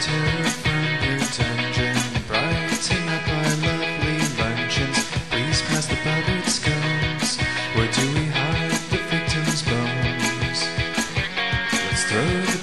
terror from your dungeon. Brighten up our lovely luncheons. Please pass the powdered scones. Where do we hide the victim's bones? Let's throw the